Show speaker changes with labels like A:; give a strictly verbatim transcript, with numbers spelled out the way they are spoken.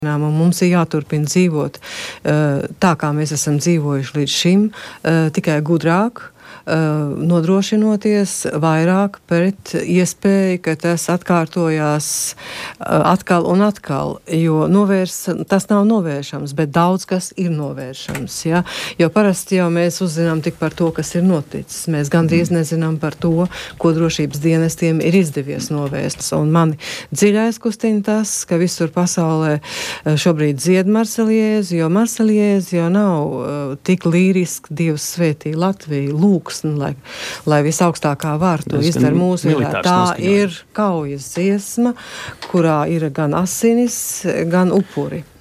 A: Un mums ir jāturpina dzīvot tā, kā mēs esam dzīvojuši līdz šim, tikai gudrāk, nodrošinoties vairāk pret iespēju, ka tas atkārtojās atkal un atkal, jo novērs, tas nav novēršams, bet daudz kas ir novēršams. Ja? Jo parasti jau mēs uzzinām tik par to, kas ir noticis. Mēs gandrīz nezinām par to, ko drošības dienestiem ir izdevies novērst. Un mani dziļais kustina tas, ka visur pasaulē šobrīd dzied Marseliezi, jo Marseliezi jau nav uh, tik līriski Dievs svētī Latviju, lūksni, lai, lai visaugstākā vār to izdara mūsu vietā. Tā ir kaujas dziesma, kurā ir gan asinis, gan upuri.